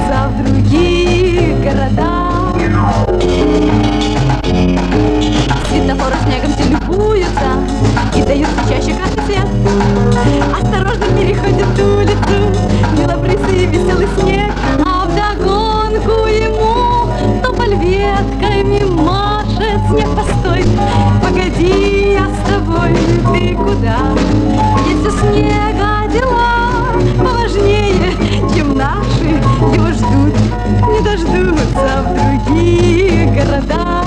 дождутся в других городах. Светофоры снегом все любуются и дают чаще красный свет. Осторожно переходит улицу белобрысый веселый снег, а вдогонку ему тополь ветками машет. Снег, постой, погоди, я с тобой, ты куда? Есть у снега дела поважнее, чем наши, его ждут, не дождутся в других городах.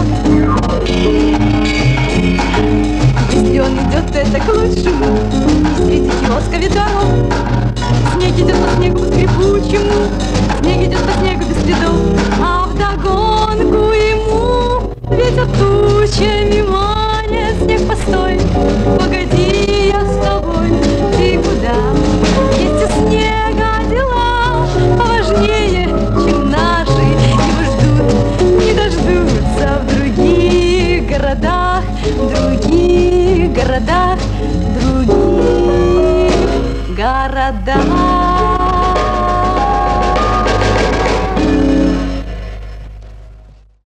Если он идет, то это к лучшему, и среди киоска ветров. Снег идет по снегу скрипучему, снег идет по снегу без следов, а вдогонку ему ветер тучами манит. Снег, постой, погоди, я с тобой, ты куда? Есть у снега дела поважнее, чем наши, его ждут, не дождутся в других городах, других городах, других городах.